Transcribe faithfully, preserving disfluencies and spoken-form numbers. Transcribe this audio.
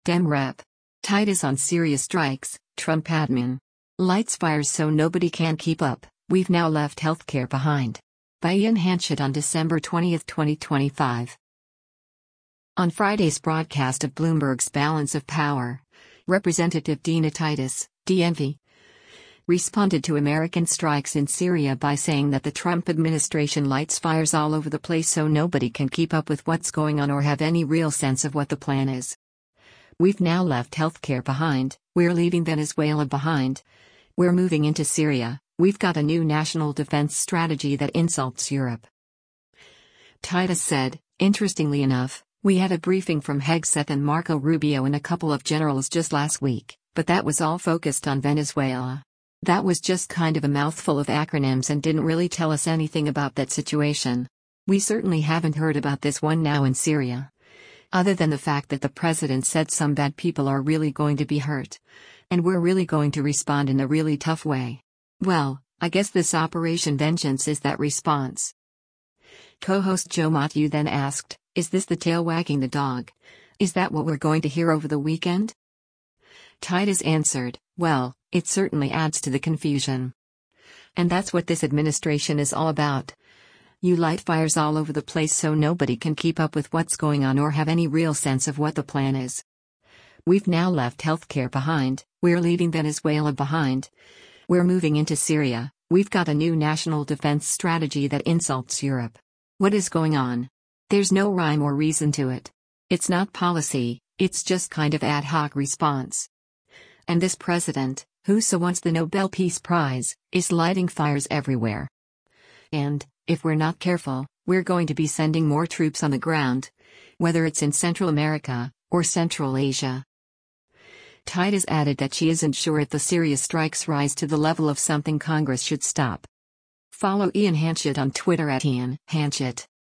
Dem Rep. Titus on Syria strikes, Trump admin. Lights fires so nobody can keep up, we've now left healthcare behind. By Ian Hanchett on December twentieth, twenty twenty-five. On Friday's broadcast of Bloomberg's Balance of Power, Representative Dina Titus, D M V, responded to American strikes in Syria by saying that the Trump administration lights fires all over the place so nobody can keep up with what's going on or have any real sense of what the plan is. We've now left healthcare behind, we're leaving Venezuela behind. We're moving into Syria, we've got a new national defense strategy that insults Europe. Titus said, interestingly enough, we had a briefing from Hegseth and Marco Rubio and a couple of generals just last week, but that was all focused on Venezuela. That was just kind of a mouthful of acronyms and didn't really tell us anything about that situation. We certainly haven't heard about this one now in Syria. Other than the fact that the president said some bad people are really going to be hurt. And we're really going to respond in a really tough way. Well, I guess this Operation Vengeance is that response. Co-host Joe Mathieu then asked, is this the tail wagging the dog? Is that what we're going to hear over the weekend? Titus answered, well, it certainly adds to the confusion. And that's what this administration is all about. You light fires all over the place so nobody can keep up with what's going on or have any real sense of what the plan is. We've now left healthcare behind, we're leaving Venezuela behind. We're moving into Syria, we've got a new national defense strategy that insults Europe. What is going on? There's no rhyme or reason to it. It's not policy, it's just kind of ad hoc response. And this president, who so wants the Nobel Peace Prize, is lighting fires everywhere. And, if we're not careful, we're going to be sending more troops on the ground, whether it's in Central America or Central Asia. Titus added that she isn't sure if the Syria strikes rise to the level of something Congress should stop. Follow Ian Hanchett on Twitter at Ian Hanchett.